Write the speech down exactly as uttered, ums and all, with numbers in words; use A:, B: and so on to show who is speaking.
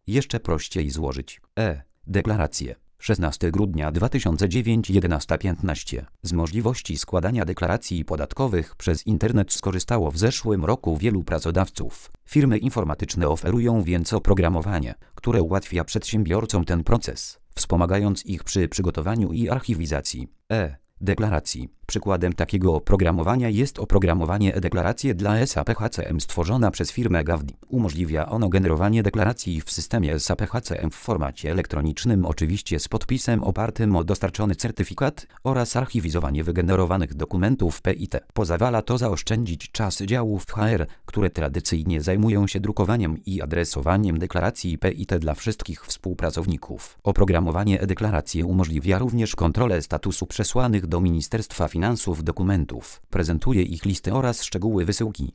A: jeszcze prościej złożyć e-deklarację. szesnastego grudnia dwa tysiące dziewiątego, jedenasta piętnaście. Z możliwości składania deklaracji podatkowych przez internet skorzystało w zeszłym roku wielu pracodawców. Firmy informatyczne oferują więc oprogramowanie, które ułatwia przedsiębiorcom ten proces, wspomagając ich przy przygotowaniu i archiwizacji e-deklaracji. Przykładem takiego oprogramowania jest oprogramowanie e-deklaracje dla S A P H C M stworzona przez firmę Gavdi. Umożliwia ono generowanie deklaracji w systemie S A P H C M w formacie elektronicznym, oczywiście z podpisem opartym o dostarczony certyfikat, oraz archiwizowanie wygenerowanych dokumentów P I T. Pozwala to zaoszczędzić czas działów H R, które tradycyjnie zajmują się drukowaniem i adresowaniem deklaracji P I T dla wszystkich współpracowników. Oprogramowanie e-deklaracje umożliwia również kontrolę statusu przesłanych do Ministerstwa Finansów dokumentów, prezentuje ich listę oraz szczegóły wysyłki.